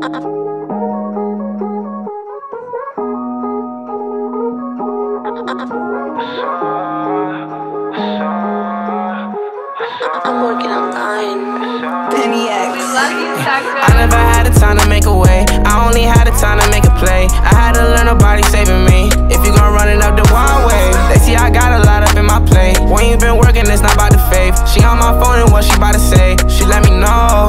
I'm working online. Penny X. I never had the time to make a way. I only had the time to make a play. I had to learn nobody saving me. If you gon' run it up the wild way, they see I got a lot up in my plate. When you been working, it's not about the faith. She on my phone and what she about to say, she let me know.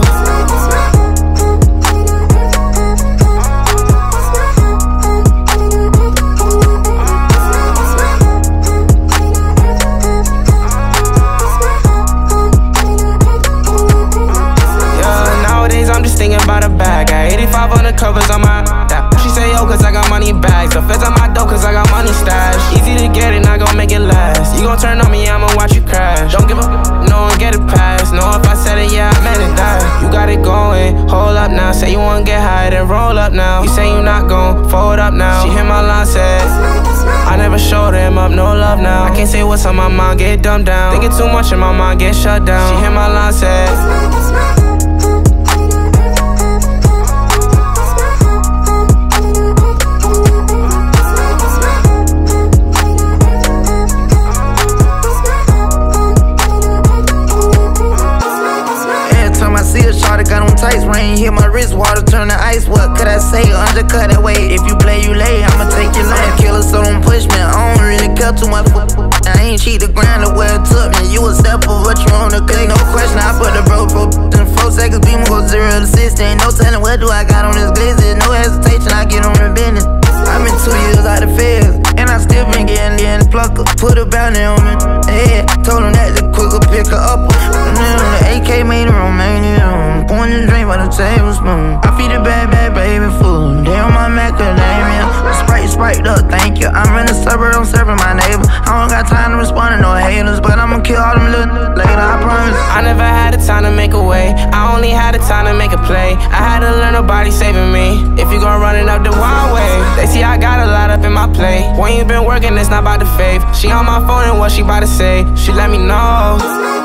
I'm just thinking about a bag. Got 85 on the covers on my that. She say yo cause I got money bags. The feds on my dope cause I got money stashed. Easy to get it, not gon' make it last. You gon' turn on me, I'ma watch you crash. Don't give a no one get it past. Know if I said it, yeah, I meant it, that. You got it going, hold up now. Say you wanna get high, then roll up now. You say you not gon' fold up now. She hit my line, said I never showed him up, no love now. I can't say what's on my mind, get dumbed down. Thinking too much in my mind, get shut down. She hit my line, said shawty got on tights, rain hit my wrist, water turn to ice. What could I say? Undercut that weight. If you play, you lay. I'ma take your lane. Killer, so don't push me. I don't really care too much. I ain't cheat the grind the way it took me. You a step of what you on the click. No question, I put the bro in 4 seconds. Beam go 0 to 60. Ain't no telling what do I got on this glizzy. No hesitation, I get on the business. I've been 2 years out of feds, and I still been getting the plucker. Put a bounty on me. Yeah, told him that the quicker pick her up. The AK made a Romanian. Pouring the drink by the tablespoon. I feed a bad baby food. They on my macadamia. Sprite up, thank you. I'm in the suburb, I'm serving my neighbor. I don't got time to respond to no haters, but I'ma kill all them little later, I promise. I never had the time to make a way. I only had the time to make a play. I had to learn nobody saving me. If you gon' run it up the wild way, they see I got a lot up in my plate. When you been working, it's not about the faith. She on my phone and what she about to say, she let me know.